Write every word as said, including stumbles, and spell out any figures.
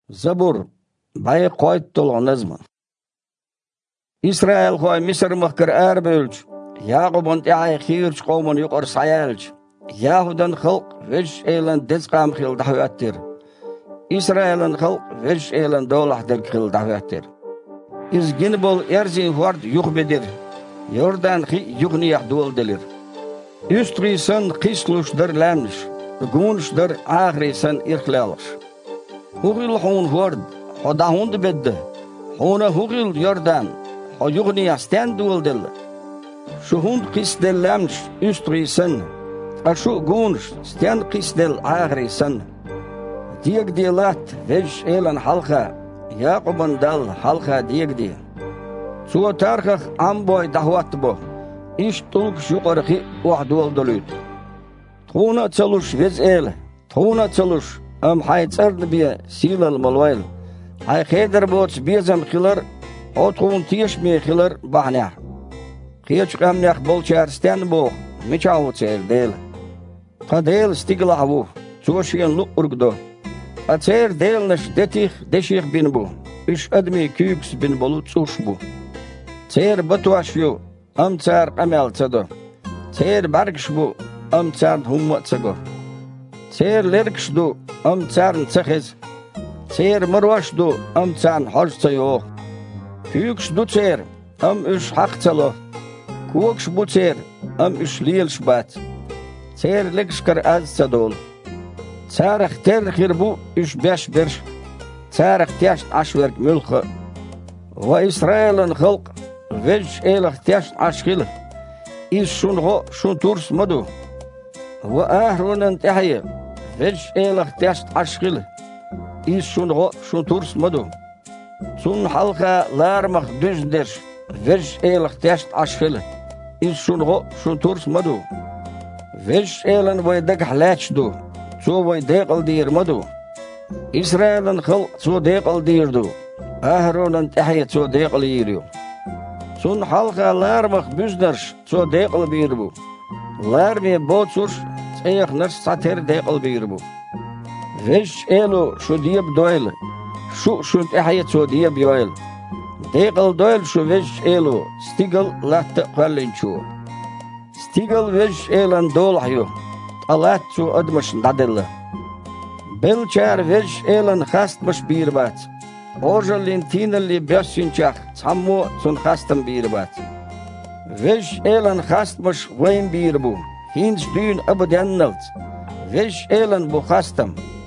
زبور باي قويت طلع نزمة إسرائيل خوي مصر مخكر أربلج يعقوب انت عاي خيرج قوم يقر سعيالج يهودن خلق وش إيلن دزقام خيل دحواتر إسرائيل خلق وش إيلن دولح دل خيل دحواتر إز جنبول إرزين فورد يخبدر يوردان خي يغني يحدول دلر يستري سن قيسلوش در لامش قونش در آخري سن إرخلالش هوغيل حون فورد خدا هوند بده هونه هوغيل يوردان خو يغني يستان دول دل شو هوند قيس دل لامش يستري سن أشو قونش ستان قيس دل آخري سن ديك ديلات وش إيلن حلقة يعقوبن دل حلقة ديك دي سو تارخ عم بوي دهوات بو إيش طلق شقرخي وحدول دلوت تخونا تسلوش وز إيل تخونا تسلوش أم حي تسرد بيه سيل الملويل حي خيدر بوتس بيزم خلر أو تخون تيش مي خلر بحنيح خيش قامنيح بولشار ستان بوخ ميشاو تسير ديل قديل ستيقلع بو توشين لقرق أتسير ديل نش دتيخ دشيخ بين بو إش أدمي كيوكس بين بلو تسوش بو تسير بتواشيو أم تسار قمال تدو تسير برقش بو أم تسار هم تسقو تسير لرقش دو أم تسار نتسخز تسير مرواش دو أم تسار حج تيوخ كيوكش دو تسير أم إش حق تلو كوكش بو تسير أم إش ليل شبات تسير لقش كر أز تدول تسارخ تير خيربو إش باش برش تسارخ تياش عشورك ملخ وإسرائيل خلق ويج إيلخ تياش عشخيل إيش شون غو شون تورس مدو وآهرون انتحي ويج إيلخ تياش عشخيل إيش شون غو شون تورس مدو سون حلقة لارمخ دوش درش ويج إيلخ تياش عشخيل إيش شون غو شون تورس مدو ويج إيلن ويدق حلاتش دو سو ويدقل دير مدو إسرائيل خلق سو دقل دير دو آهرون انتحي سو دقل يريو سون حلقة لارمخ بزدرش سو دقل بيربو لارمي بوتسوش تسيخ نرس ساتير دقل بيربو ويش إيلو شو ديب دويل شو شو انتحي سو ديب يويل دقل دويل شو ويش إيلو ستيقل لا تقلن شو ستيقل ويش إيلان دولحيو طلعت سو أدمش ندل بلچار ويش إيلان خاست مش بيربات أورجلين تين اللي بيسينشاخ تسمو سن خاستم بيربات ويش إيلان خاست مش وين بيربو هينش دين أبدا نلت ويش إيلان بو خاستم